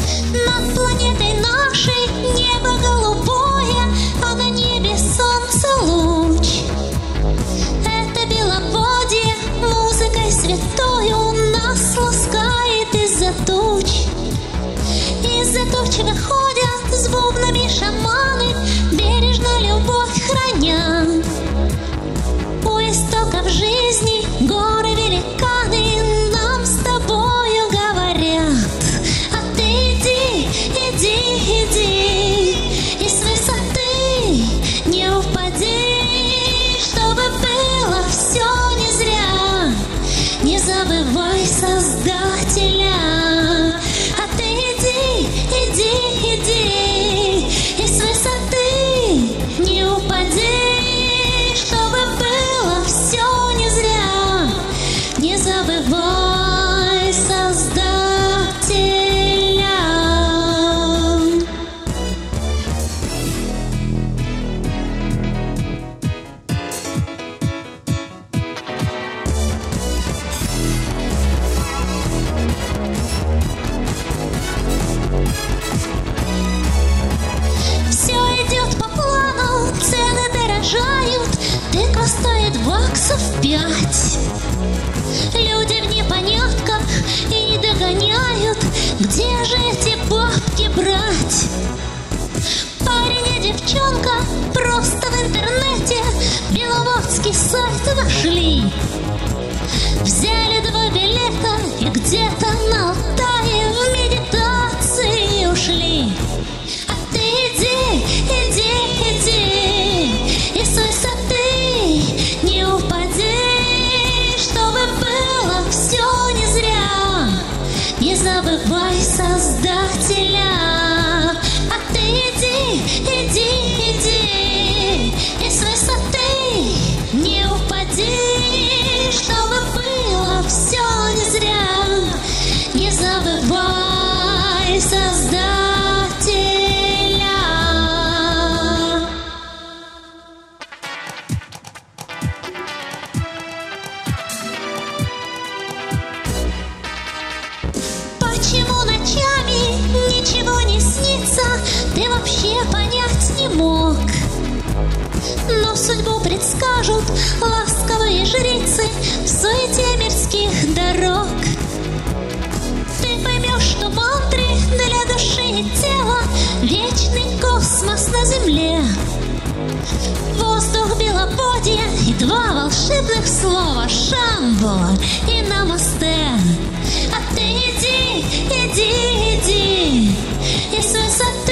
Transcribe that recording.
Над планетой нашей небо голубое, а на небе солнце луч. Это беловодье музыкой святою нас ласкает из-за туч. Из-за туч выходят с бубнами шаманы, бережно любовь храня. У истоков жизни горы великаны нам с тобою говорят: а ты иди, иди, иди, и с высоты не упади, чтобы было все не зря. Не забывай Создателя. А ты иди, иди, иди, и с высоты не упади, чтобы было все не зря. Не забывай Создателя. Все идет по плану, цены дорожают, тыква стоит баксов 5. Люди в непонятках и не догоняют, где же эти бабки брать. Парень и девчонка просто в интернете беловодский сайт нашли. Взяли 2 билета и где-то на Алтае в медитации ушли. А ты иди, иди, иди, и с высоты не упади, чтобы было все не зря. Не забывай Создателя. А ты иди, иди, иди, и с высоты не упади, чтобы было все не зря. Не забывай Создателя. Почему ночами ничего не снится, ты вообще понять не мог. Но судьбу предскажут ласковые жрицы в суете мирских дорог. Ты поймешь, что мантри для души и тела вечный космос на земле. Воздух беловодья и 2 волшебных слова: Шамбо и Намасте. А ты иди, иди, иди, и с высоты